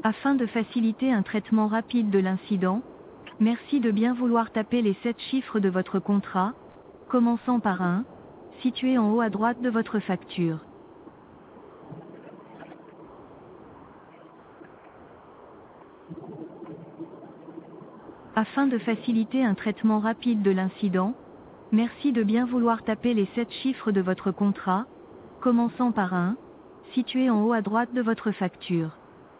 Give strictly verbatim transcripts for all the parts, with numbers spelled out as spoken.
Afin de faciliter un traitement rapide de l'incident, merci de bien vouloir taper les sept chiffres de votre contrat, commençant par un, situé en haut à droite de votre facture. Afin de faciliter un traitement rapide de l'incident, merci de bien vouloir taper les sept chiffres de votre contrat, commençant par un, situé en haut à droite de votre facture.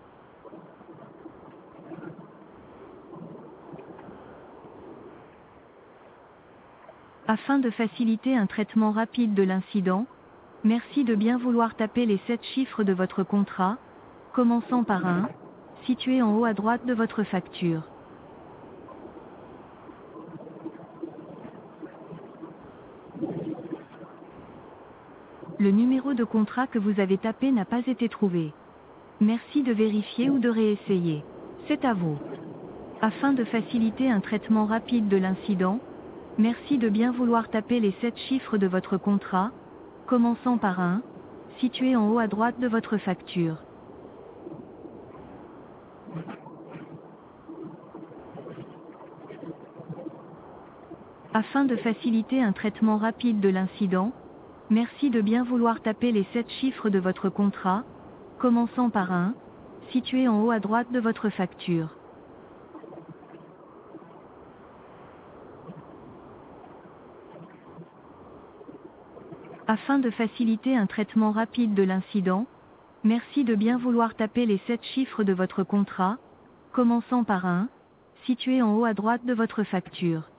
Afin de faciliter un traitement rapide de l'incident, merci de bien vouloir taper les sept chiffres de votre contrat, commençant par un, situé en haut à droite de votre facture. Le numéro de contrat que vous avez tapé n'a pas été trouvé. Merci de vérifier ou de réessayer. C'est à vous. Afin de faciliter un traitement rapide de l'incident, merci de bien vouloir taper les sept chiffres de votre contrat, commençant par un, situé en haut à droite de votre facture. Afin de faciliter un traitement rapide de l'incident, merci de bien vouloir taper les sept chiffres de votre contrat, commençant par un, situé en haut à droite de votre facture. Afin de faciliter un traitement rapide de l'incident, merci de bien vouloir taper les sept chiffres de votre contrat, commençant par un, situé en haut à droite de votre facture.